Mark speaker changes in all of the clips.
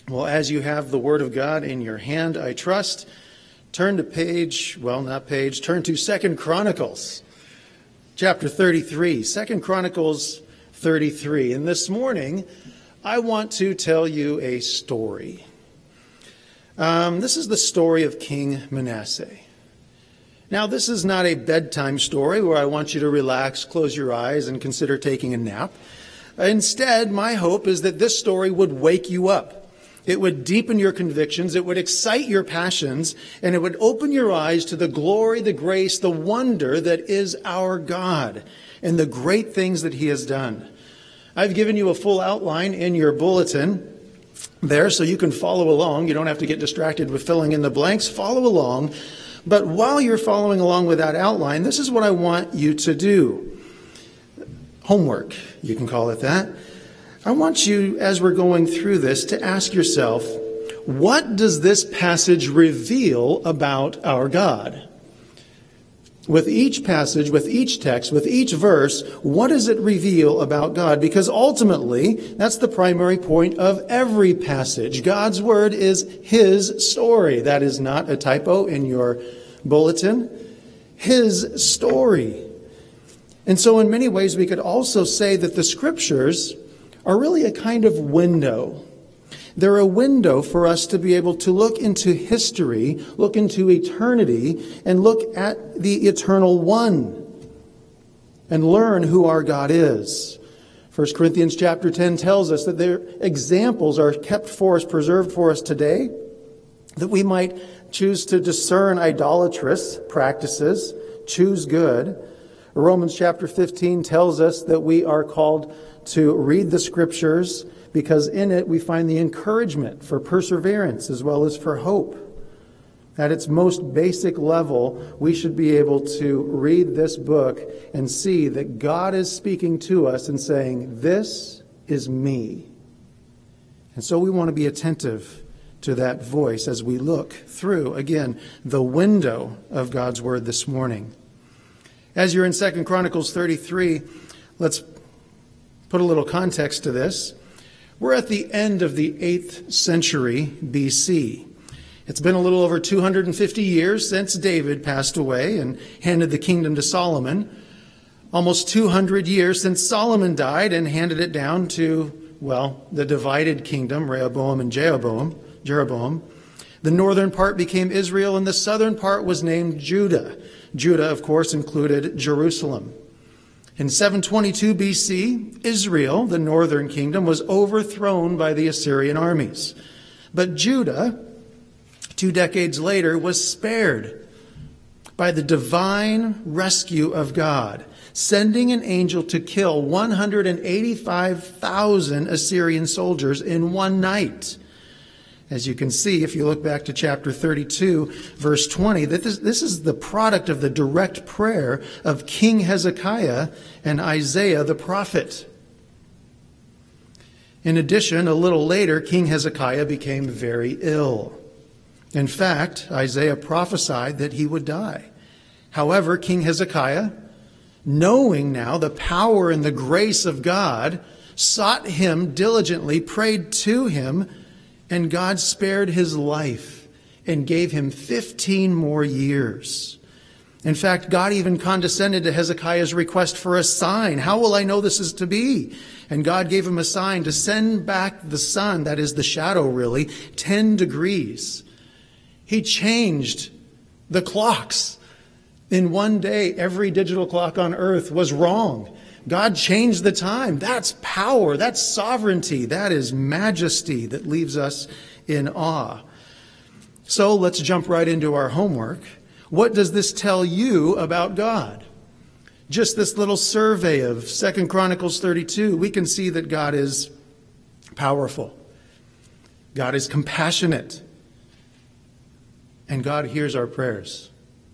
Speaker 1: Well, as you have the Word of God in your hand, I trust, turn to 2 Chronicles, chapter 33. 2 Chronicles 33. And this morning, I want to tell you a story. This is the story of King Manasseh. Now, this is not a bedtime story where I want you to relax, close your eyes, and consider taking a nap. Instead, my hope is that this story would wake you up. It would deepen your convictions, it would excite your passions, and it would open your eyes to the glory, the grace, the wonder that is our God and the great things that He has done. I've given you a full outline in your bulletin there so you can follow along. You don't have to get distracted with filling in the blanks. Follow along. But while you're following along with that outline, this is what I want you to do. Homework, you can call it that. I want you, as we're going through this, to ask yourself, what does this passage reveal about our God? With each passage, with each text, with each verse, what does it reveal about God? Because ultimately, that's the primary point of every passage. God's Word is His story. That is not a typo in your bulletin. His story. And so in many ways, we could also say that the Scriptures are really a kind of window. They're a window for us to be able to look into history, look into eternity, and look at the Eternal One and learn who our God is. 1 Corinthians chapter 10 tells us that their examples are kept for us, preserved for us today, that we might choose to discern idolatrous practices, choose good. Romans chapter 15 tells us that we are called to read the Scriptures because in it we find the encouragement for perseverance as well as for hope. At its most basic level, we should be able to read this book and see that God is speaking to us and saying, "This is me." And so we want to be attentive to that voice as we look through, again, the window of God's Word this morning. As you're in 2 Chronicles 33, let's put a little context to this. We're at the end of the 8th century BC. It's been a little over 250 years since David passed away and handed the kingdom to Solomon. Almost 200 years since Solomon died and handed it down to, the divided kingdom, Rehoboam and Jeroboam. The northern part became Israel and the southern part was named Judah. Judah, of course, included Jerusalem. In 722 BC, Israel, the northern kingdom, was overthrown by the Assyrian armies. But Judah, 2 decades later, was spared by the divine rescue of God, sending an angel to kill 185,000 Assyrian soldiers in one night. As you can see, if you look back to chapter 32, verse 20, that this is the product of the direct prayer of King Hezekiah and Isaiah the prophet. In addition, a little later, King Hezekiah became very ill. In fact, Isaiah prophesied that he would die. However, King Hezekiah, knowing now the power and the grace of God, sought Him diligently, prayed to Him, and God spared his life and gave him 15 more years. In fact, God even condescended to Hezekiah's request for a sign. How will I know this is to be? And God gave him a sign to send back the sun, that is the shadow really, 10 degrees. He changed the clocks. In one day, every digital clock on earth was wrong. God changed the time. That's power. That's sovereignty. That is majesty that leaves us in awe. So let's jump right into our homework. What does this tell you about God? Just this little survey of 2 Chronicles 32, we can see that God is powerful. God is compassionate. And God hears our prayers.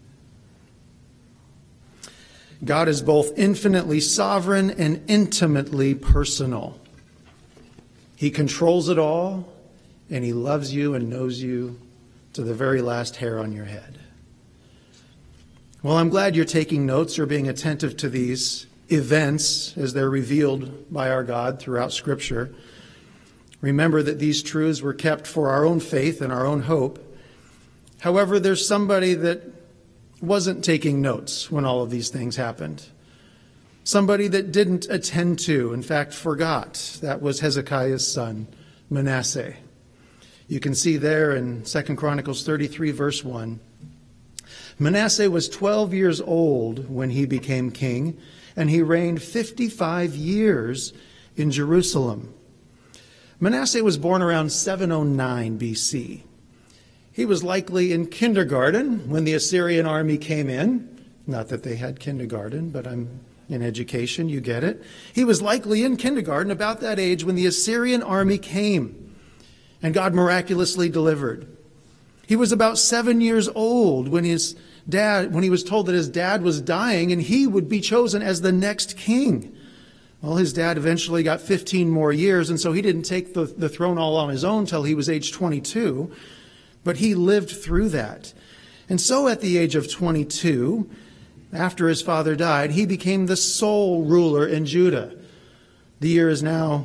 Speaker 1: God is both infinitely sovereign and intimately personal. He controls it all, and He loves you and knows you to the very last hair on your head. Well, I'm glad you're taking notes or being attentive to these events as they're revealed by our God throughout Scripture. Remember that these truths were kept for our own faith and our own hope. However, there's somebody that wasn't taking notes when all of these things happened. Somebody that didn't attend to, in fact, forgot. That was Hezekiah's son, Manasseh. You can see there in 2 Chronicles 33, verse 1. Manasseh was 12 years old when he became king, and he reigned 55 years in Jerusalem. Manasseh was born around 709 BC. He was likely in kindergarten when the Assyrian army came in. Not that they had kindergarten, but I'm in education, you get it. He was likely in kindergarten about that age when the Assyrian army came, and God miraculously delivered. He was about 7 years old when he was told that his dad was dying and he would be chosen as the next king. Well, his dad eventually got 15 more years, and so he didn't take the throne all on his own till he was age 22, but he lived through that. And so at the age of 22, after his father died, he became the sole ruler in Judah. The year is now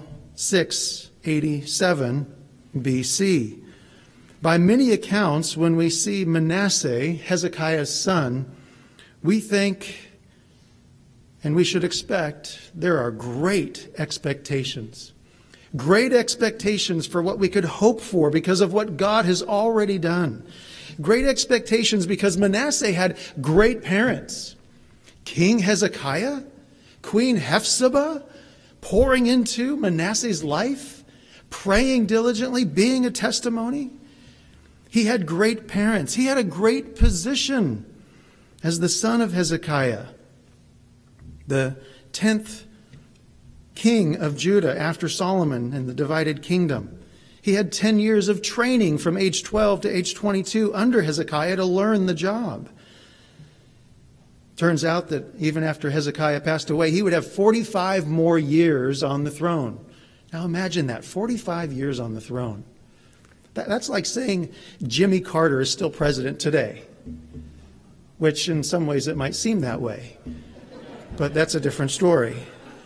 Speaker 1: 687 BC. By many accounts, when we see Manasseh, Hezekiah's son, we think, and we should expect, there are great expectations. Great expectations for what we could hope for because of what God has already done. Great expectations because Manasseh had great parents. King Hezekiah, Queen Hephzibah, pouring into Manasseh's life, praying diligently, being a testimony. He had great parents. He had a great position as the son of Hezekiah, the 10th king of Judah after Solomon and the divided kingdom. He had 10 years of training from age 12 to age 22 under Hezekiah to learn the job. Turns out that even after Hezekiah passed away, he would have 45 more years on the throne. Now imagine that, 45 years on the throne. That's like saying Jimmy Carter is still president today, which in some ways it might seem that way, but that's a different story.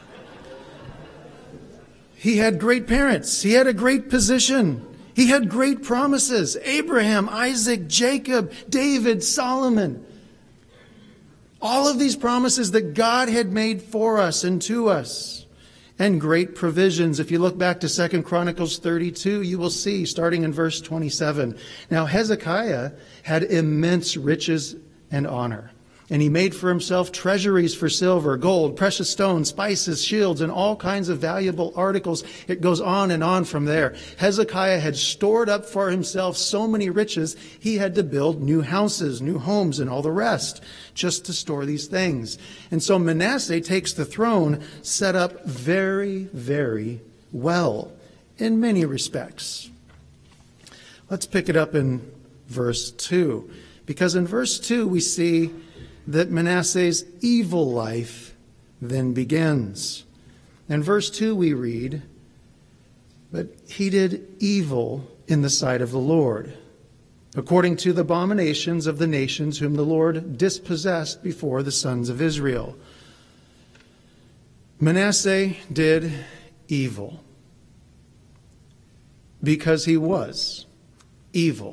Speaker 1: He had great parents. He had a great position. He had great promises. Abraham, Isaac, Jacob, David, Solomon. All of these promises that God had made for us and to us. And great provisions. If you look back to 2 Chronicles 32, you will see, starting in verse 27. Now Hezekiah had immense riches and honor. And he made for himself treasuries for silver, gold, precious stones, spices, shields, and all kinds of valuable articles. It goes on and on from there. Hezekiah had stored up for himself so many riches, he had to build new houses, new homes, and all the rest, just to store these things. And so Manasseh takes the throne set up very, very well in many respects. Let's pick it up in verse 2. Because in verse 2 we see that Manasseh's evil life then begins. In verse 2 we read, "But he did evil in the sight of the Lord, according to the abominations of the nations whom the Lord dispossessed before the sons of Israel." Manasseh did evil because he was evil.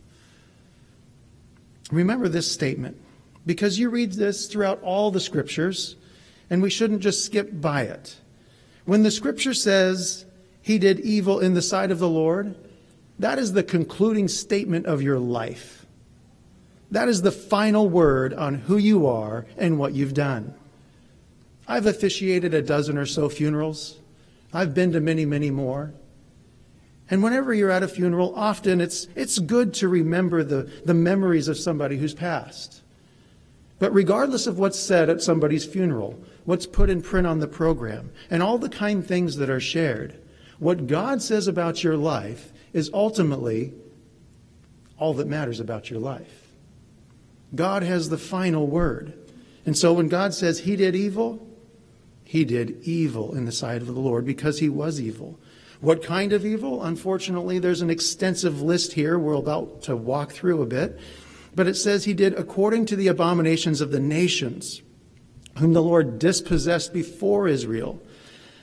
Speaker 1: Remember this statement, because you read this throughout all the scriptures, and we shouldn't just skip by it. When the scripture says he did evil in the sight of the Lord, that is the concluding statement of your life. That is the final word on who you are and what you've done. I've officiated a dozen or so funerals. I've been to many, many more. And whenever you're at a funeral, often it's good to remember the memories of somebody who's passed. But regardless of what's said at somebody's funeral, what's put in print on the program, and all the kind things that are shared, what God says about your life is ultimately all that matters about your life. God has the final word. And so when God says he did evil in the sight of the Lord because he was evil. What kind of evil? Unfortunately, there's an extensive list here we're about to walk through a bit. But it says he did according to the abominations of the nations, whom the Lord dispossessed before Israel.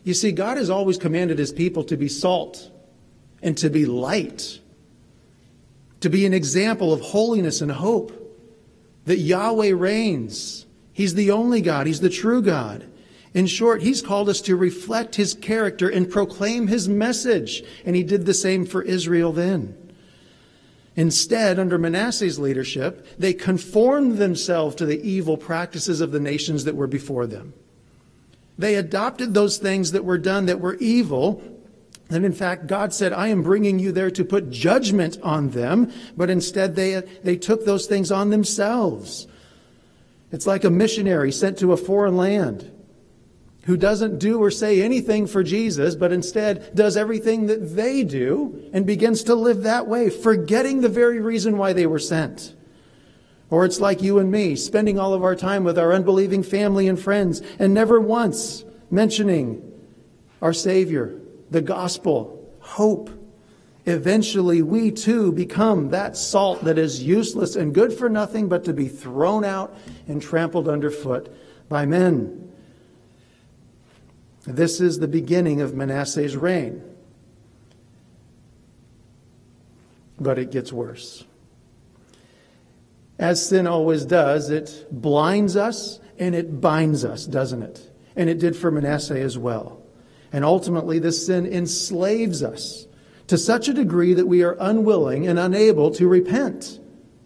Speaker 1: You see, God has always commanded his people to be salt and to be light, to be an example of holiness and hope, that Yahweh reigns. He's the only God. He's the true God. In short, he's called us to reflect his character and proclaim his message. And he did the same for Israel then. Instead, under Manasseh's leadership, they conformed themselves to the evil practices of the nations that were before them. They adopted those things that were done that were evil. And in fact, God said, I am bringing you there to put judgment on them. But instead, they took those things on themselves. It's like a missionary sent to a foreign land who doesn't do or say anything for Jesus, but instead does everything that they do and begins to live that way, forgetting the very reason why they were sent. Or it's like you and me, spending all of our time with our unbelieving family and friends and never once mentioning our Savior, the gospel, hope. Eventually, we too become that salt that is useless and good for nothing but to be thrown out and trampled underfoot by men. This is the beginning of Manasseh's reign. But it gets worse. As sin always does, it blinds us and it binds us, doesn't it? And it did for Manasseh as well. And ultimately, this sin enslaves us to such a degree that we are unwilling and unable to repent.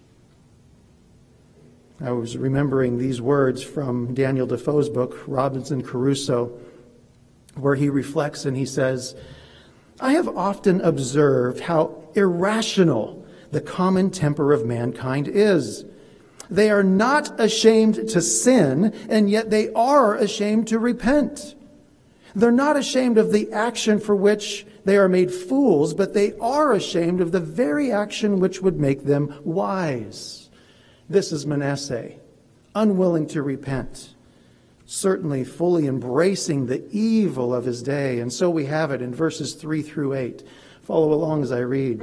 Speaker 1: I was remembering these words from Daniel Defoe's book, Robinson Crusoe, where he reflects and he says, I have often observed how irrational the common temper of mankind is. They are not ashamed to sin, and yet they are ashamed to repent. They're not ashamed of the action for which they are made fools, but they are ashamed of the very action which would make them wise. This is Manasseh, unwilling to repent, certainly fully embracing the evil of his day. And so we have it in verses 3 through 8. Follow along as I read.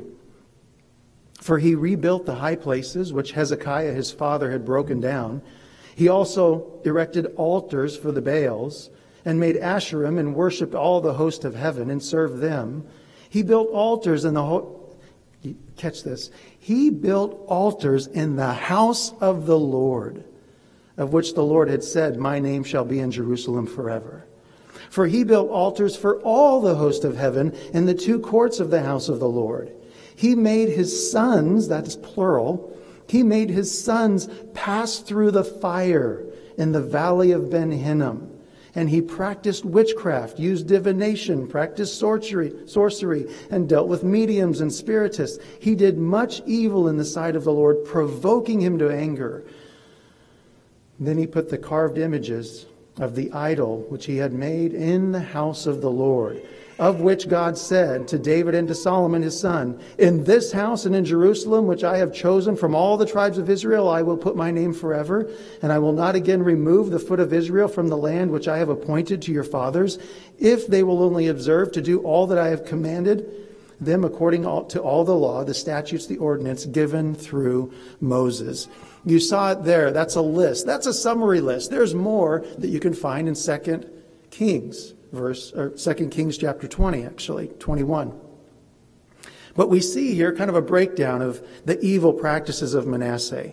Speaker 1: For he rebuilt the high places which Hezekiah his father had broken down. He also erected altars for the Baals, and made Asherim, and worshipped all the host of heaven, and served them. He built altars in the catch this. He built altars in the house of the Lord, of which the Lord had said, my name shall be in Jerusalem forever. For he built altars for all the host of heaven in the two courts of the house of the Lord. He made his sons, that is plural, he made his sons pass through the fire in the valley of Ben Hinnom. And he practiced witchcraft, used divination, practiced sorcery, and dealt with mediums and spiritists. He did much evil in the sight of the Lord, provoking him to anger. Then he put the carved images of the idol which he had made in the house of the Lord, of which God said to David and to Solomon his son, in this house and in Jerusalem, which I have chosen from all the tribes of Israel, I will put my name forever, and I will not again remove the foot of Israel from the land which I have appointed to your fathers, if they will only observe to do all that I have commanded them according to all the law, the statutes, the ordinance given through Moses. You saw it there. That's a list. That's a summary list. There's more that you can find in 2 Kings. 2 Kings chapter 20, actually, 21. But we see here kind of a breakdown of the evil practices of Manasseh.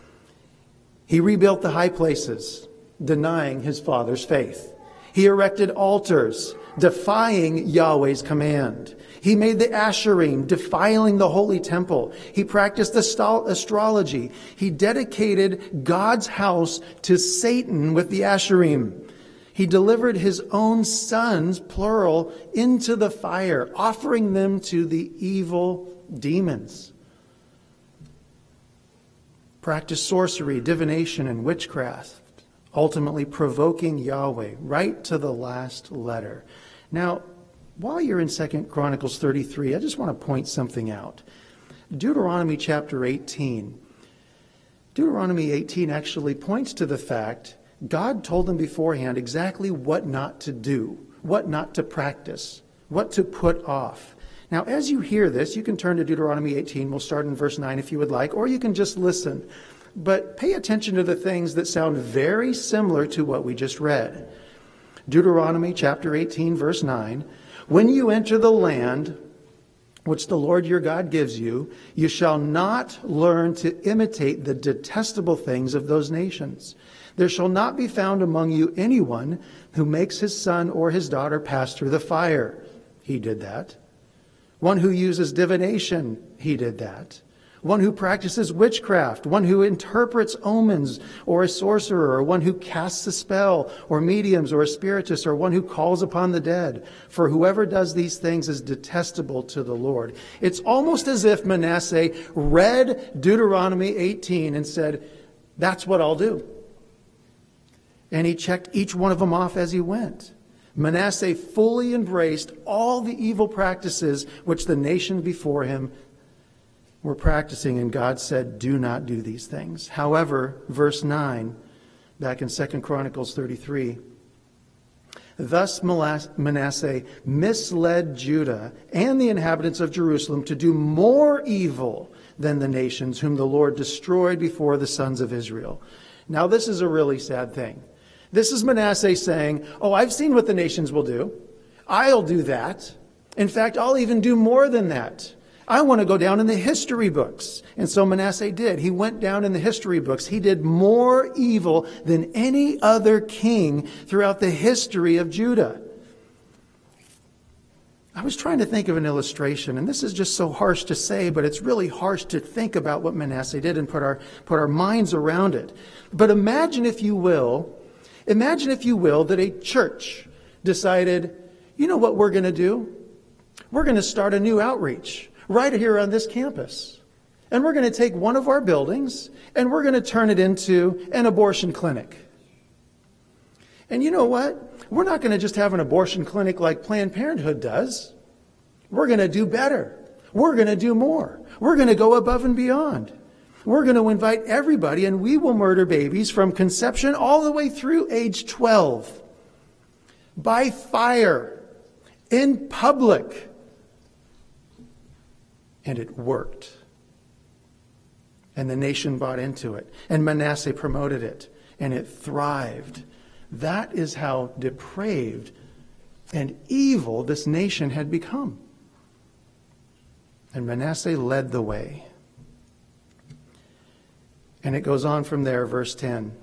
Speaker 1: He rebuilt the high places, denying his father's faith. He erected altars, defying Yahweh's command. He made the Asherim, defiling the holy temple. He practiced astrology. He dedicated God's house to Satan with the Asherim. He delivered his own sons, plural, into the fire, offering them to the evil demons. Practiced sorcery, divination, and witchcraft, ultimately provoking Yahweh right to the last letter. Now, while you're in 2 Chronicles 33, I just want to point something out. Deuteronomy chapter 18. Deuteronomy 18 actually points to the fact God told them beforehand exactly what not to do, what not to practice, what to put off. Now, as you hear this, you can turn to Deuteronomy 18. We'll start in verse 9 if you would like, or you can just listen. But pay attention to the things that sound very similar to what we just read. Deuteronomy chapter 18, verse 9, when you enter the land which the Lord your God gives you, you shall not learn to imitate the detestable things of those nations. There shall not be found among you anyone who makes his son or his daughter pass through the fire. He did that. One who uses divination. He did that. One who practices witchcraft, one who interprets omens, or a sorcerer, or one who casts a spell, or mediums, or a spiritist, or one who calls upon the dead. For whoever does these things is detestable to the Lord. It's almost as if Manasseh read Deuteronomy 18 and said, that's what I'll do. And he checked each one of them off as he went. Manasseh fully embraced all the evil practices which the nation before him were practicing, and God said, do not do these things. However, verse 9, back in 2 Chronicles 33, thus Manasseh misled Judah and the inhabitants of Jerusalem to do more evil than the nations whom the Lord destroyed before the sons of Israel. Now, this is a really sad thing. This is Manasseh saying, oh, I've seen what the nations will do. I'll do that. In fact, I'll even do more than that. I want to go down in the history books. And so Manasseh did. He went down in the history books. He did more evil than any other king throughout the history of Judah. I was trying to think of an illustration, and this is just so harsh to say, but it's really harsh to think about what Manasseh did and put our minds around it. But imagine, if you will, that a church decided, you know what we're going to do? We're going to start a new outreach right here on this campus. And we're going to take one of our buildings and we're going to turn it into an abortion clinic. And you know what? We're not going to just have an abortion clinic like Planned Parenthood does. We're going to do better. We're going to do more. We're going to go above and beyond. We're going to invite everybody, and we will murder babies from conception all the way through age 12. By fire. In public. And it worked. And the nation bought into it. And Manasseh promoted it. And it thrived. That is how depraved and evil this nation had become. And Manasseh led the way. And it goes on from there, verse 10.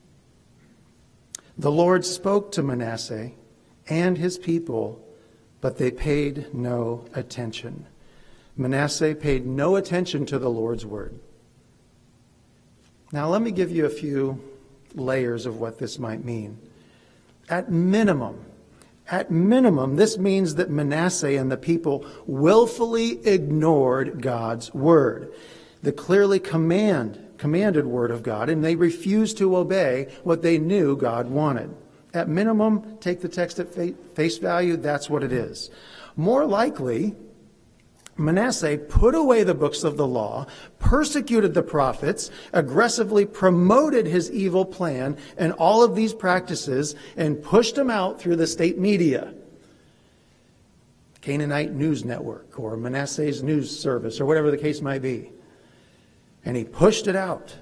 Speaker 1: The Lord spoke to Manasseh and his people, but they paid no attention. Manasseh paid no attention to the Lord's word. Now let me give you a few layers of what this might mean. At minimum, this means that Manasseh and the people willfully ignored God's word, the clearly commanded word of God, and they refused to obey what they knew God wanted. At minimum, take the text at face value, that's what it is. More likely, Manasseh put away the books of the law, persecuted the prophets, aggressively promoted his evil plan and all of these practices, and pushed them out through the state media. Canaanite News Network or Manasseh's news service or whatever the case might be. And he pushed it out.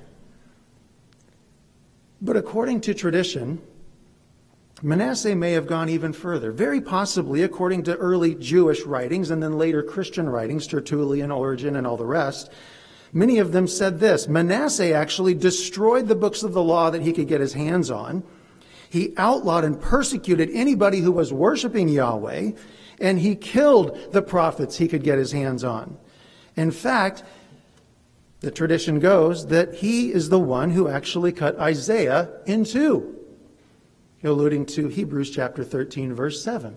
Speaker 1: But according to tradition, Manasseh may have gone even further. Very possibly, according to early Jewish writings and then later Christian writings, Tertullian, Origen, and all the rest, many of them said this: Manasseh actually destroyed the books of the law that he could get his hands on. He outlawed and persecuted anybody who was worshiping Yahweh, and he killed the prophets he could get his hands on. In fact, the tradition goes that he is the one who actually cut Isaiah in two, alluding to Hebrews chapter 13, verse 7.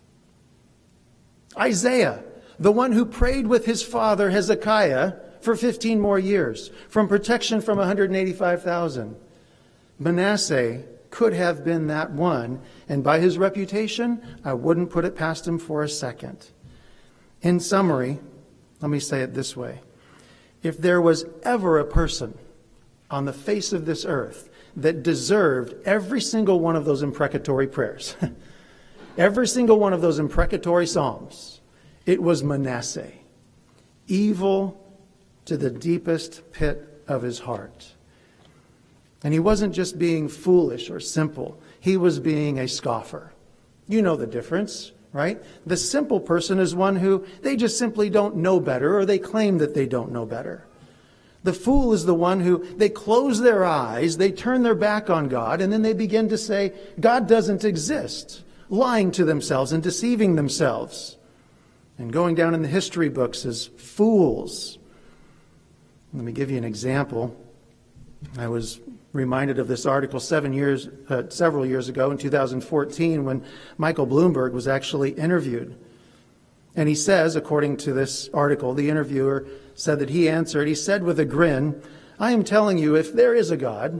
Speaker 1: Isaiah, the one who prayed with his father Hezekiah for 15 more years, from protection from 185,000. Manasseh could have been that one, and by his reputation, I wouldn't put it past him for a second. In summary, let me say it this way. If there was ever a person on the face of this earth that deserved every single one of those imprecatory prayers, every single one of those imprecatory psalms, it was Manasseh. Evil to the deepest pit of his heart. And he wasn't just being foolish or simple. He was being a scoffer. You know the difference, right? The simple person is one who they just simply don't know better, or they claim that they don't know better. The fool is the one who they close their eyes, they turn their back on God, and then they begin to say, God doesn't exist, lying to themselves and deceiving themselves, and going down in the history books as fools. Let me give you an example. I was reminded of this article several years ago in 2014 when Michael Bloomberg was actually interviewed. And he says, according to this article, the interviewer said that he answered, he said with a grin, I am telling you, if there is a God,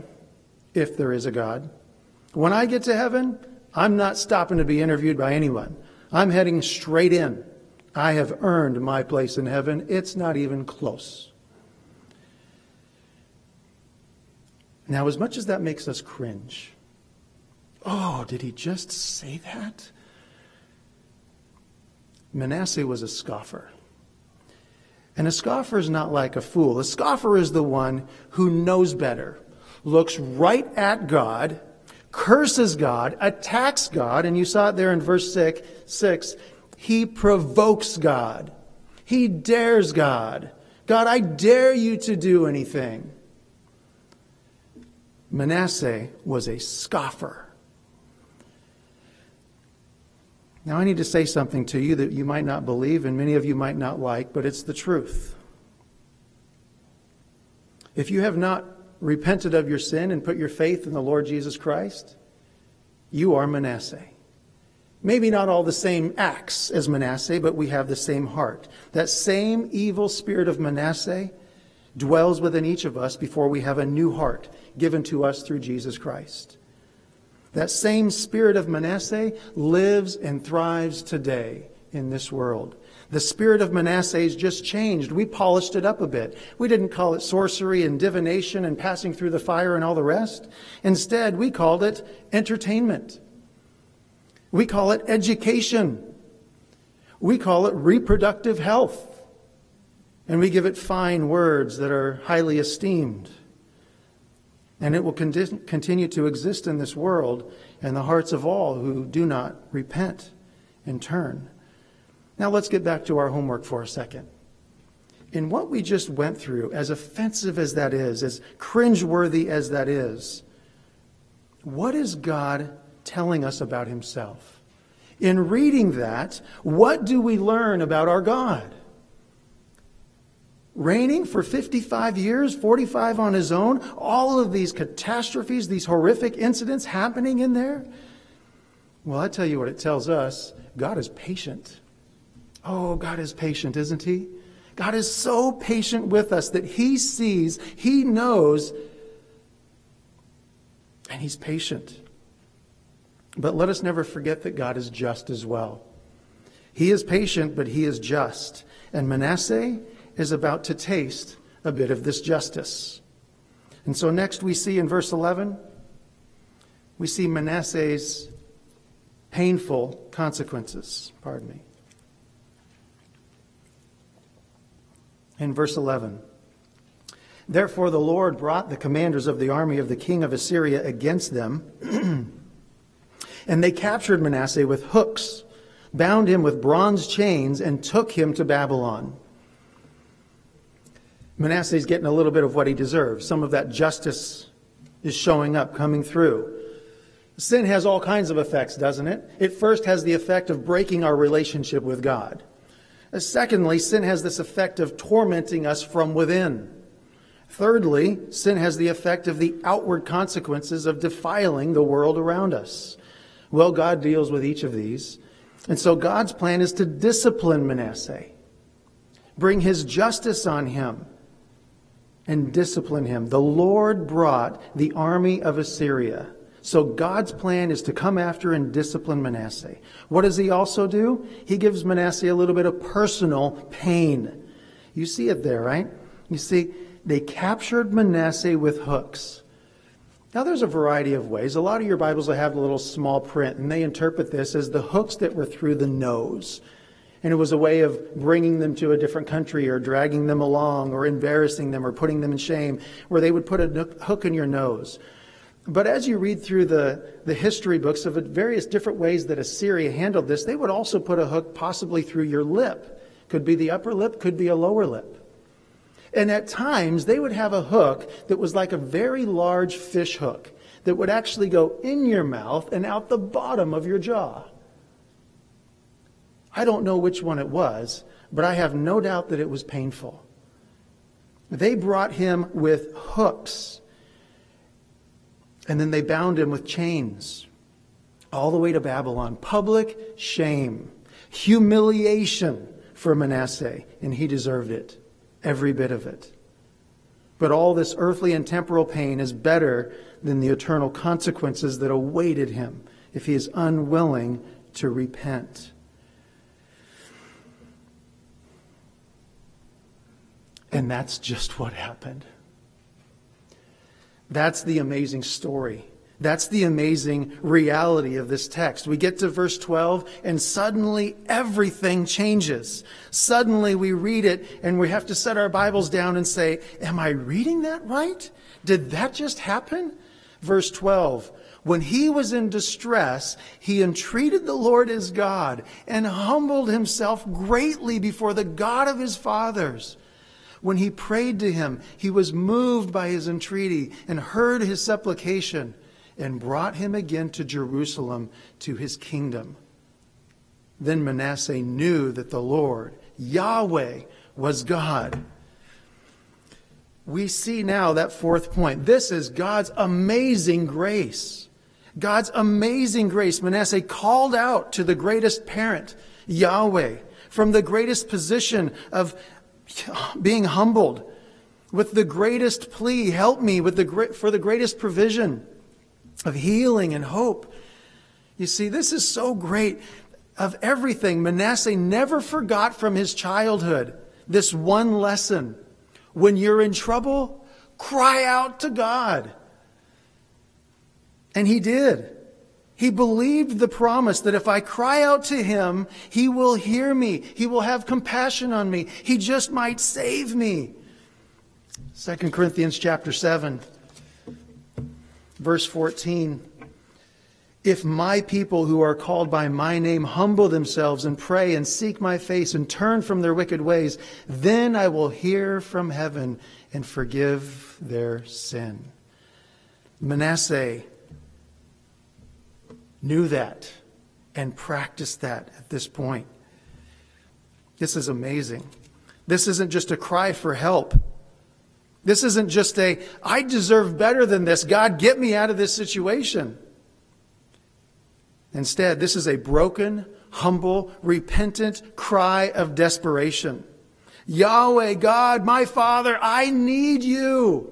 Speaker 1: when I get to heaven, I'm not stopping to be interviewed by anyone. I'm heading straight in. I have earned my place in heaven. It's not even close. Now, as much as that makes us cringe, oh, did he just say that? Manasseh was a scoffer. And a scoffer is not like a fool. A scoffer is the one who knows better, looks right at God, curses God, attacks God, and you saw it there in verse 6. He provokes God. He dares God. God, I dare you to do anything. Manasseh was a scoffer. Now I need to say something to you that you might not believe and many of you might not like, but it's the truth. If you have not repented of your sin and put your faith in the Lord Jesus Christ, you are Manasseh. Maybe not all the same acts as Manasseh, but we have the same heart. That same evil spirit of Manasseh dwells within each of us before we have a new heart given to us through Jesus Christ. That same spirit of Manasseh lives and thrives today in this world. The spirit of Manasseh has just changed. We polished it up a bit. We didn't call it sorcery and divination and passing through the fire and all the rest. Instead, we called it entertainment. We call it education. We call it reproductive health. And we give it fine words that are highly esteemed. And it will continue to exist in this world in the hearts of all who do not repent and turn. Now let's get back to our homework for a second. In what we just went through, as offensive as that is, as cringeworthy as that is, what is God telling us about himself? In reading that, what do we learn about our God? Reigning for 55 years, 45 on his own, all of these catastrophes, these horrific incidents happening in there. Well, I tell you what it tells us. God is patient. Oh, God is patient, isn't he? God is so patient with us that he sees, he knows, and he's patient. But let us never forget that God is just as well. He is patient, but he is just. And Manasseh is about to taste a bit of this justice. And so next we see in verse 11, we see Manasseh's painful consequences. Pardon me. In verse 11, therefore the Lord brought the commanders of the army of the king of Assyria against them, and they captured Manasseh with hooks, bound him with bronze chains, and took him to Babylon. Manasseh's getting a little bit of what he deserves. Some of that justice is showing up, coming through. Sin has all kinds of effects, doesn't it? It first has the effect of breaking our relationship with God. Secondly, sin has this effect of tormenting us from within. Thirdly, sin has the effect of the outward consequences of defiling the world around us. Well, God deals with each of these. And so God's plan is to discipline Manasseh, bring his justice on him, and discipline him. The Lord brought the army of Assyria. So God's plan is to come after and discipline Manasseh. What does he also do? He gives Manasseh a little bit of personal pain. You see it there, right? You see, they captured Manasseh with hooks. Now there's a variety of ways. A lot of your Bibles will have a little small print, and they interpret this as the hooks that were through the nose. And it was a way of bringing them to a different country or dragging them along or embarrassing them or putting them in shame, where they would put a hook in your nose. But as you read through the history books of various different ways that Assyria handled this, they would also put a hook possibly through your lip. Could be the upper lip, could be a lower lip. And at times, they would have a hook that was like a very large fish hook that would actually go in your mouth and out the bottom of your jaw. I don't know which one it was, but I have no doubt that it was painful. They brought him with hooks, and then they bound him with chains all the way to Babylon. Public shame, humiliation for Manasseh, and he deserved it, every bit of it. But all this earthly and temporal pain is better than the eternal consequences that awaited him if he is unwilling to repent. And that's just what happened. That's the amazing story. That's the amazing reality of this text. We get to verse 12 and suddenly everything changes. Suddenly we read it and we have to set our Bibles down and say, am I reading that right? Did that just happen? Verse 12, when he was in distress, he entreated the Lord his God and humbled himself greatly before the God of his fathers. When he prayed to him, he was moved by his entreaty and heard his supplication and brought him again to Jerusalem to his kingdom. Then Manasseh knew that the Lord, Yahweh, was God. We see now that fourth point. This is God's amazing grace. God's amazing grace. Manasseh called out to the greatest parent, Yahweh, from the greatest position of being humbled, with the greatest plea, help me for the greatest provision of healing and hope. You see, this is so great. Of everything, Manasseh never forgot from his childhood this one lesson. When you're in trouble, cry out to God. And he did. He believed the promise that if I cry out to him, he will hear me. He will have compassion on me. He just might save me. 2 Corinthians chapter 7, verse 14. If my people who are called by my name humble themselves and pray and seek my face and turn from their wicked ways, then I will hear from heaven and forgive their sin. Manasseh knew that and practiced that at this point. This is amazing. This isn't just a cry for help. This isn't just I deserve better than this. God, get me out of this situation. Instead, this is a broken, humble, repentant cry of desperation. Yahweh, God, my Father, I need you.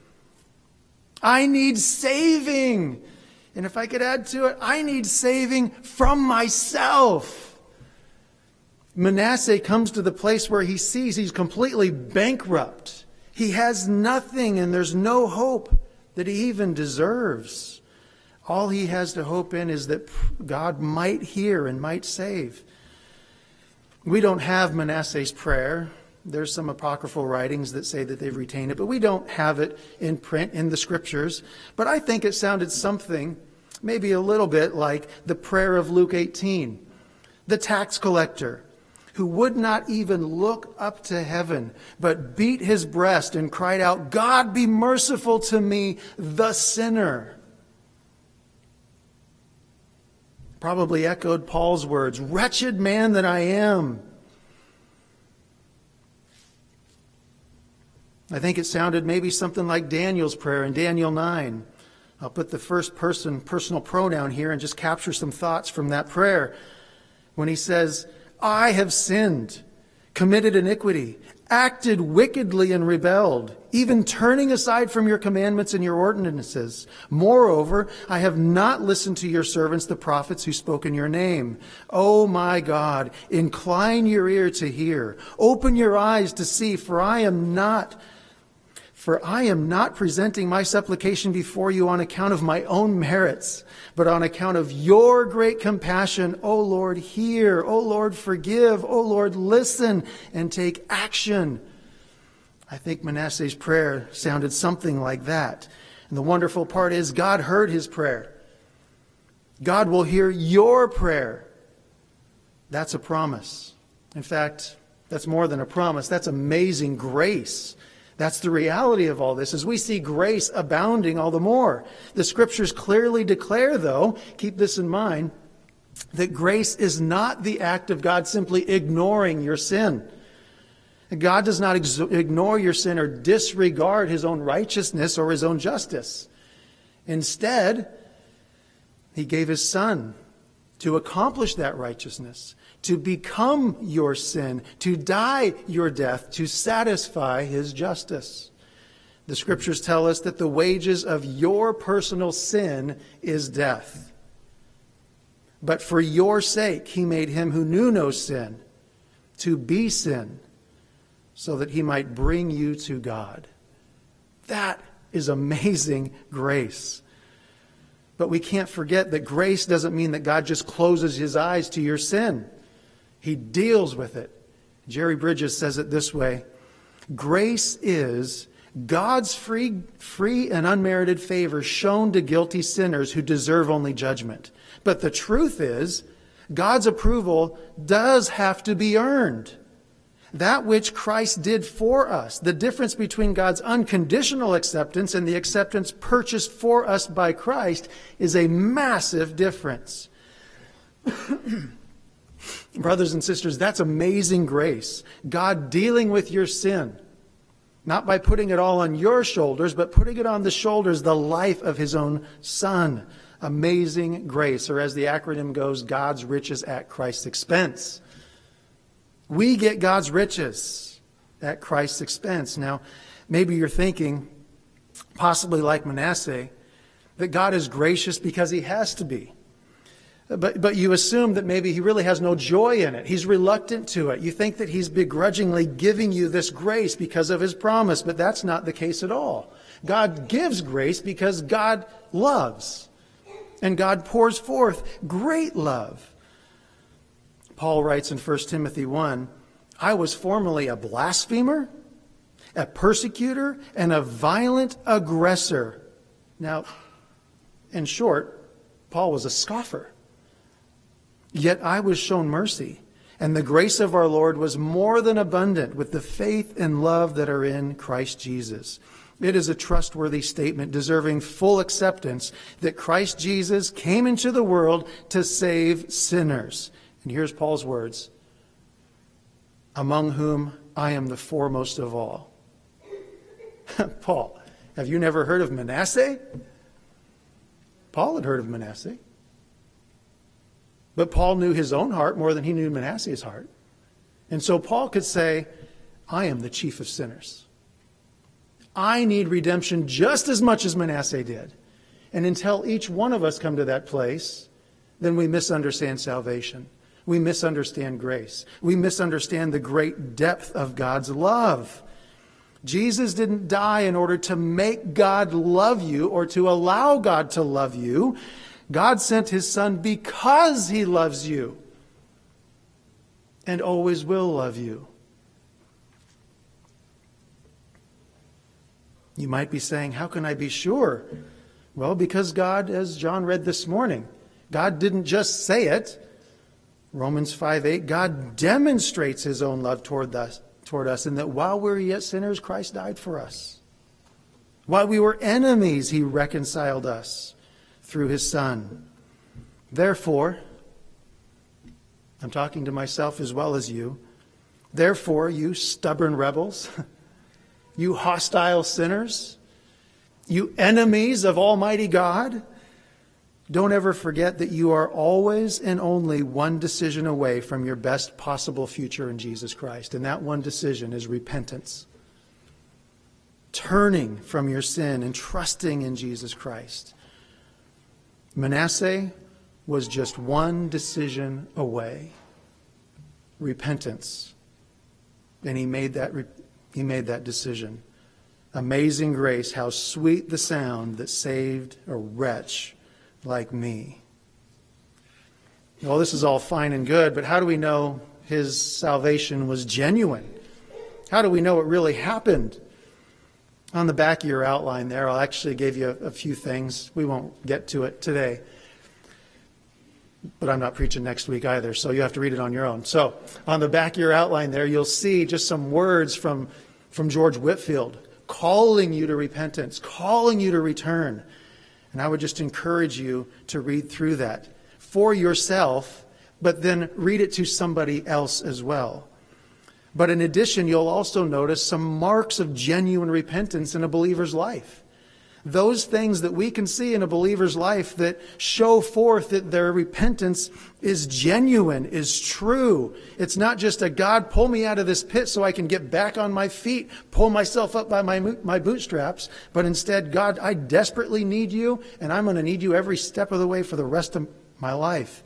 Speaker 1: I need saving. And if I could add to it, I need saving from myself. Manasseh comes to the place where he sees he's completely bankrupt. He has nothing and there's no hope that he even deserves. All he has to hope in is that God might hear and might save. We don't have Manasseh's prayer. There's some apocryphal writings that say that they've retained it, but we don't have it in print in the scriptures. But I think it sounded something, maybe a little bit like the prayer of Luke 18. The tax collector who would not even look up to heaven, but beat his breast and cried out, God, be merciful to me, the sinner. Probably echoed Paul's words, wretched man that I am. I think it sounded maybe something like Daniel's prayer in Daniel 9. I'll put the first person personal pronoun here and just capture some thoughts from that prayer. When he says, I have sinned, committed iniquity, acted wickedly and rebelled, even turning aside from your commandments and your ordinances. Moreover, I have not listened to your servants, the prophets who spoke in your name. O my God, incline your ear to hear. Open your eyes to see, for I am not For I am not presenting my supplication before you on account of my own merits, but on account of your great compassion. O Lord, hear. O Lord, forgive. O Lord, listen and take action. I think Manasseh's prayer sounded something like that. And the wonderful part is God heard his prayer. God will hear your prayer. That's a promise. In fact, that's more than a promise. That's amazing grace. That's the reality of all this, as we see grace abounding all the more. The Scriptures clearly declare, though, keep this in mind, that grace is not the act of God simply ignoring your sin. God does not ignore your sin or disregard his own righteousness or his own justice. Instead, he gave his Son to accomplish that righteousness, to become your sin, to die your death, to satisfy his justice. The Scriptures tell us that the wages of your personal sin is death. But for your sake, he made him who knew no sin to be sin, so that he might bring you to God. That is amazing grace. But we can't forget that grace doesn't mean that God just closes his eyes to your sin. He deals with it. Jerry Bridges says it this way: grace is God's free and unmerited favor shown to guilty sinners who deserve only judgment. But the truth is, God's approval does have to be earned. That which Christ did for us, the difference between God's unconditional acceptance and the acceptance purchased for us by Christ, is a massive difference. Brothers and sisters, that's amazing grace. God dealing with your sin, not by putting it all on your shoulders, but putting it on the shoulders, the life of his own Son. Amazing grace, or as the acronym goes, God's riches at Christ's expense. We get God's riches at Christ's expense. Now, maybe you're thinking, possibly like Manasseh, that God is gracious because he has to be. But you assume that maybe he really has no joy in it. He's reluctant to it. You think that he's begrudgingly giving you this grace because of his promise, but that's not the case at all. God gives grace because God loves, and God pours forth great love. Paul writes in 1 Timothy 1, I was formerly a blasphemer, a persecutor, and a violent aggressor. Now, in short, Paul was a scoffer. Yet I was shown mercy, and the grace of our Lord was more than abundant with the faith and love that are in Christ Jesus. It is a trustworthy statement deserving full acceptance that Christ Jesus came into the world to save sinners. And here's Paul's words, among whom I am the foremost of all. Paul, have you never heard of Manasseh? Paul had heard of Manasseh. But Paul knew his own heart more than he knew Manasseh's heart. And so Paul could say, I am the chief of sinners. I need redemption just as much as Manasseh did. And until each one of us come to that place, then we misunderstand salvation. We misunderstand grace. We misunderstand the great depth of God's love. Jesus didn't die in order to make God love you or to allow God to love you. God sent his Son because he loves you and always will love you. You might be saying, how can I be sure? Well, because God, as John read this morning, God didn't just say it. Romans 5:8, God demonstrates his own love toward us, in that while we were yet sinners, Christ died for us. While we were enemies, he reconciled us through his Son. Therefore, I'm talking to myself as well as you, therefore, you stubborn rebels, you hostile sinners, you enemies of Almighty God, don't ever forget that you are always and only one decision away from your best possible future in Jesus Christ. And that one decision is repentance. Turning from your sin and trusting in Jesus Christ. Manasseh was just one decision away. Repentance. And he made that decision. Amazing grace, how sweet the sound that saved a wretch like me. Well, this is all fine and good, but how do we know his salvation was genuine? How do we know it really happened? On the back of your outline there, I'll actually give you a few things. We won't get to it today. But I'm not preaching next week either, so you have to read it on your own. So on the back of your outline there, you'll see just some words from George Whitefield calling you to repentance, calling you to return. And I would just encourage you to read through that for yourself, but then read it to somebody else as well. But in addition, you'll also notice some marks of genuine repentance in a believer's life. Those things that we can see in a believer's life that show forth that their repentance is genuine, is true. It's not just a God, pull me out of this pit so I can get back on my feet, pull myself up by my bootstraps. But instead, God, I desperately need you, and I'm going to need you every step of the way for the rest of my life.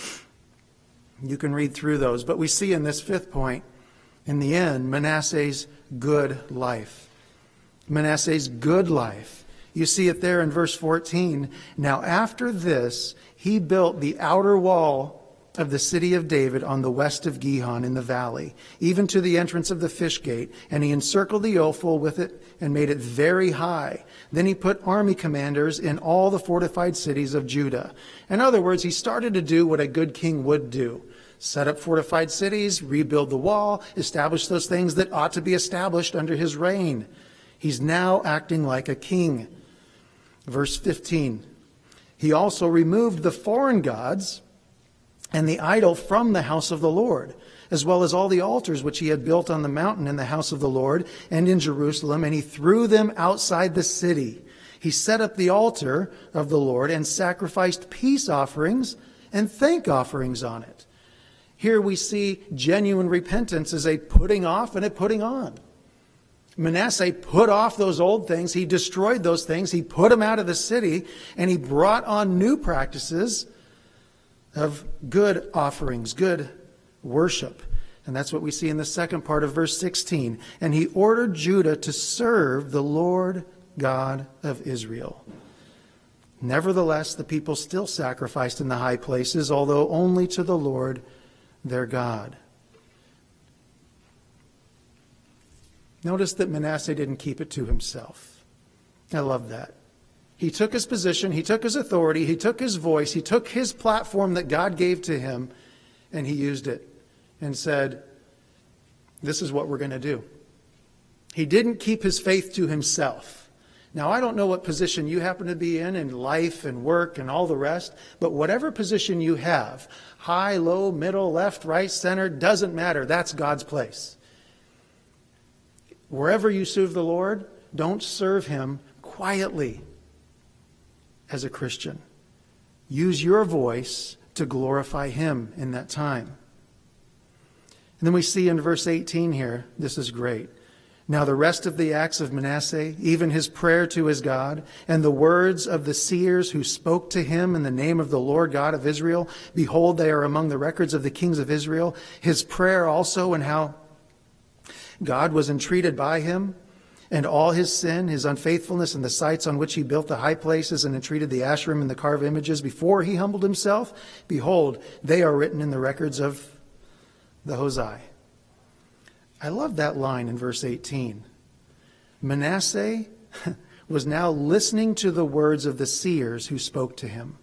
Speaker 1: You can read through those. But we see in this fifth point, in the end, Manasseh's good life. Manasseh's good life. You see it there in verse 14. Now after this, he built the outer wall of the city of David on the west of Gihon in the valley, even to the entrance of the fish gate, and he encircled the Ophel with it and made it very high. Then he put army commanders in all the fortified cities of Judah. In other words, he started to do what a good king would do. Set up fortified cities, rebuild the wall, establish those things that ought to be established under his reign. He's now acting like a king. Verse 15, he also removed the foreign gods and the idol from the house of the Lord, as well as all the altars which he had built on the mountain in the house of the Lord and in Jerusalem, and he threw them outside the city. He set up the altar of the Lord and sacrificed peace offerings and thank offerings on it. Here we see genuine repentance as a putting off and a putting on. Manasseh put off those old things. He destroyed those things. He put them out of the city, and he brought on new practices of good offerings, good worship. And that's what we see in the second part of verse 16. And he ordered Judah to serve the Lord God of Israel. Nevertheless, the people still sacrificed in the high places, although only to the Lord their God. Notice that Manasseh didn't keep it to himself. I love that. He took his position, he took his authority, he took his voice, he took his platform that God gave to him, and he used it and said, this is what we're going to do. He didn't keep his faith to himself. Now, I don't know what position you happen to be in life and work and all the rest, but whatever position you have, high, low, middle, left, right, center, doesn't matter. That's God's place. Wherever you serve the Lord, don't serve him quietly as a Christian. Use your voice to glorify him in that time. And then we see in verse 18 here, this is great. Now the rest of the acts of Manasseh, even his prayer to his God, and the words of the seers who spoke to him in the name of the Lord God of Israel, behold, they are among the records of the kings of Israel. His prayer also, and how God was entreated by him, and all his sin, his unfaithfulness, and the sites on which he built the high places and entreated the Asherim and the carved images before he humbled himself, behold, they are written in the records of the Hosea. I love that line in verse 18. Manasseh was now listening to the words of the seers who spoke to him.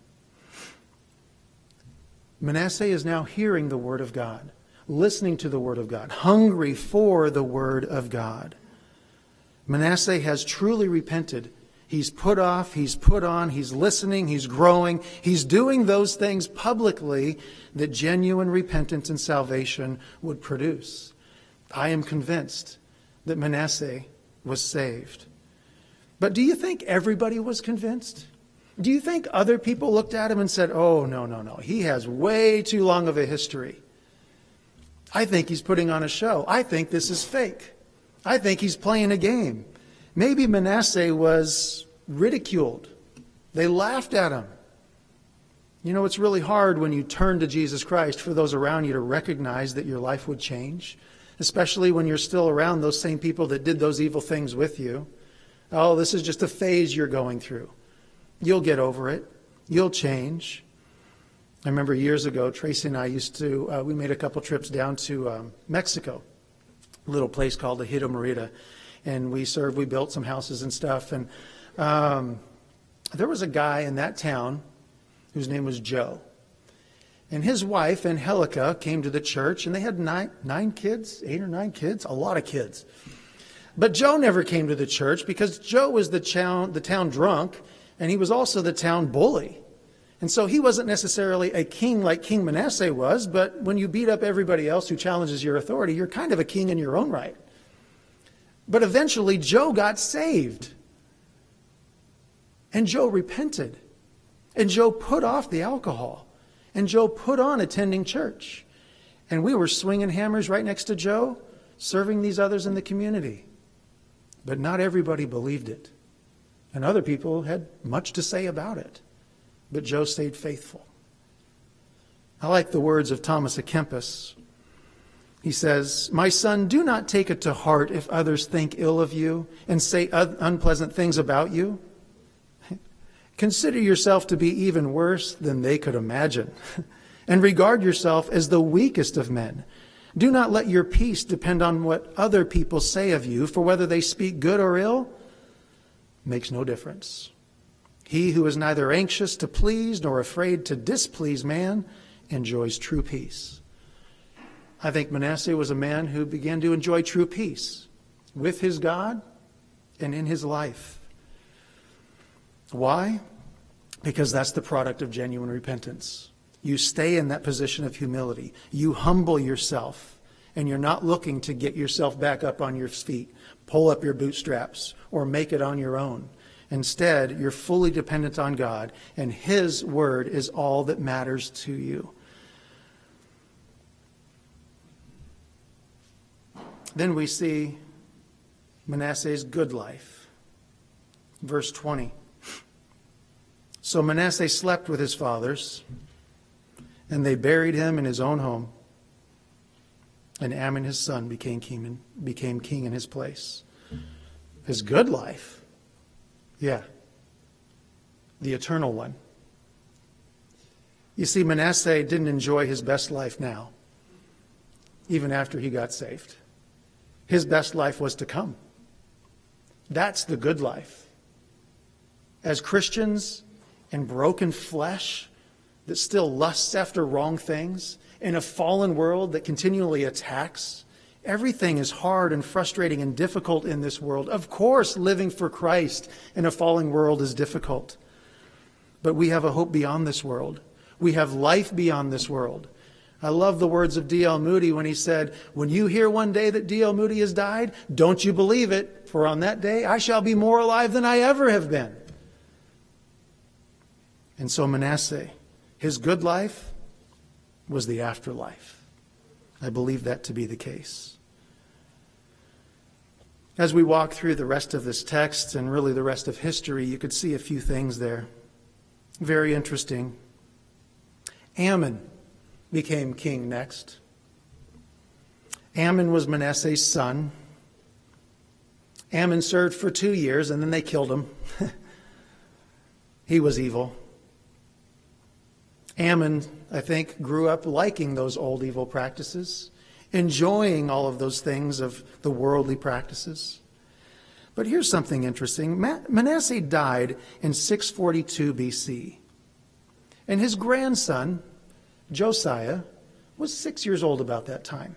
Speaker 1: Manasseh is now hearing the word of God, listening to the word of God, hungry for the word of God. Manasseh has truly repented. He's put off, he's put on, he's listening, he's growing. He's doing those things publicly that genuine repentance and salvation would produce. I am convinced that Manasseh was saved. But do you think everybody was convinced? Do you think other people looked at him and said, oh, no, he has way too long of a history. I think he's putting on a show. I think this is fake. I think he's playing a game. Maybe Manasseh was ridiculed. They laughed at him. You know, it's really hard when you turn to Jesus Christ for those around you to recognize that your life would change, especially when you're still around those same people that did those evil things with you. Oh, this is just a phase you're going through. You'll get over it. You'll change. I remember years ago, Tracy and I we made a couple trips down to Mexico, a little place called the Ejido Merida. And we built some houses and stuff. And there was a guy in that town whose name was Joe. And his wife, Angelica, came to the church, and they had 8 or 9 kids, a lot of kids. But Joe never came to the church because Joe was the town drunk, and he was also the town bully. And so he wasn't necessarily a king like King Manasseh was, but when you beat up everybody else who challenges your authority, you're kind of a king in your own right. But eventually, Joe got saved. And Joe repented. And Joe put off the alcohol. And Joe put on attending church. And we were swinging hammers right next to Joe, serving these others in the community. But not everybody believed it. And other people had much to say about it. But Joe stayed faithful. I like the words of Thomas à Kempis. He says, "My son, do not take it to heart if others think ill of you and say unpleasant things about you. Consider yourself to be even worse than they could imagine, and regard yourself as the weakest of men. Do not let your peace depend on what other people say of you, for whether they speak good or ill makes no difference. He who is neither anxious to please nor afraid to displease man enjoys true peace." I think Manasseh was a man who began to enjoy true peace with his God and in his life. Why? Because that's the product of genuine repentance. You stay in that position of humility. You humble yourself, and you're not looking to get yourself back up on your feet, pull up your bootstraps, or make it on your own. Instead, you're fully dependent on God, and His word is all that matters to you. Then we see Manasseh's good life. Verse 20. So Manasseh slept with his fathers, and they buried him in his own home. And Amon his son became king in his place. His good life? Yeah. The eternal one. You see, Manasseh didn't enjoy his best life now, even after he got saved. His best life was to come. That's the good life. As Christians in broken flesh that still lusts after wrong things, in a fallen world that continually attacks, everything is hard and frustrating and difficult in this world. Of course, living for Christ in a fallen world is difficult. But we have a hope beyond this world. We have life beyond this world. I love the words of D.L. Moody when he said, "When you hear one day that D.L. Moody has died, don't you believe it, for on that day I shall be more alive than I ever have been." And so Manasseh, his good life was the afterlife. I believe that to be the case. As we walk through the rest of this text and really the rest of history, you could see a few things there. Very interesting. Amon became king next. Amon was Manasseh's son. Amon served for 2 years and then they killed him. He was evil. Amon, I think, grew up liking those old evil practices, enjoying all of those things of the worldly practices. But here's something interesting. Manasseh died in 642 BC. And his grandson, Josiah, was 6 years old about that time.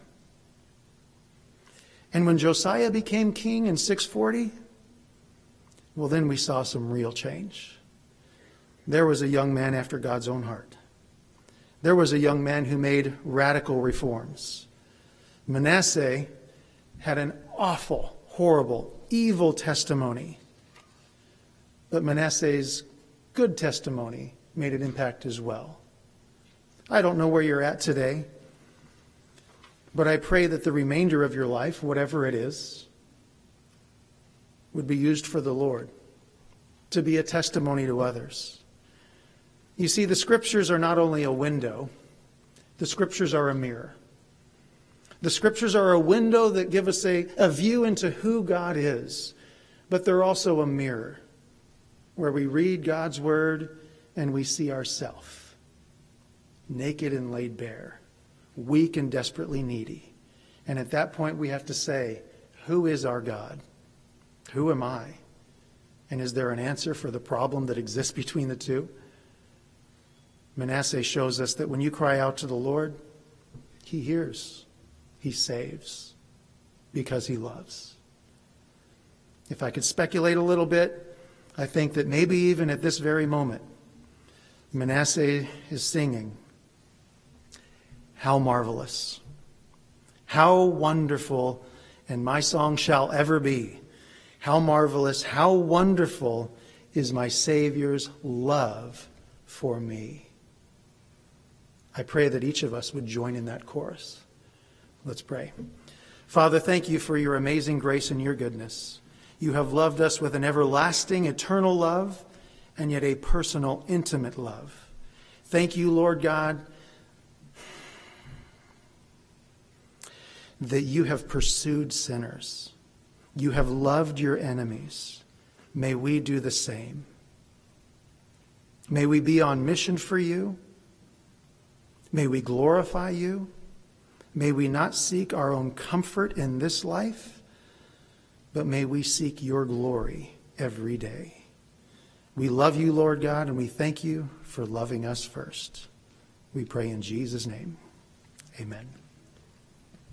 Speaker 1: And when Josiah became king in 640, well, then we saw some real change. There was a young man after God's own heart. There was a young man who made radical reforms. Manasseh had an awful, horrible, evil testimony. But Manasseh's good testimony made an impact as well. I don't know where you're at today, but I pray that the remainder of your life, whatever it is, would be used for the Lord, to be a testimony to others. You see, the Scriptures are not only a window, the Scriptures are a mirror. The Scriptures are a window that give us a view into who God is. but they're also a mirror where we read God's word and we see ourselves, naked and laid bare, weak and desperately needy. And at that point we have to say, who is our God? Who am I? And is there an answer for the problem that exists between the two? Manasseh shows us that when you cry out to the Lord, he hears, he saves, because he loves. If I could speculate a little bit, I think that maybe even at this very moment, Manasseh is singing, how marvelous, how wonderful, and my song shall ever be. How marvelous, how wonderful is my Savior's love for me. I pray that each of us would join in that chorus. Let's pray. Father, thank you for your amazing grace and your goodness. You have loved us with an everlasting, eternal love, and yet a personal, intimate love. Thank you, Lord God, that you have pursued sinners. You have loved your enemies. May we do the same. May we be on mission for you. May we glorify you. May we not seek our own comfort in this life, but may we seek your glory every day. We love you, Lord God, and we thank you for loving us first. We pray in Jesus' name. Amen.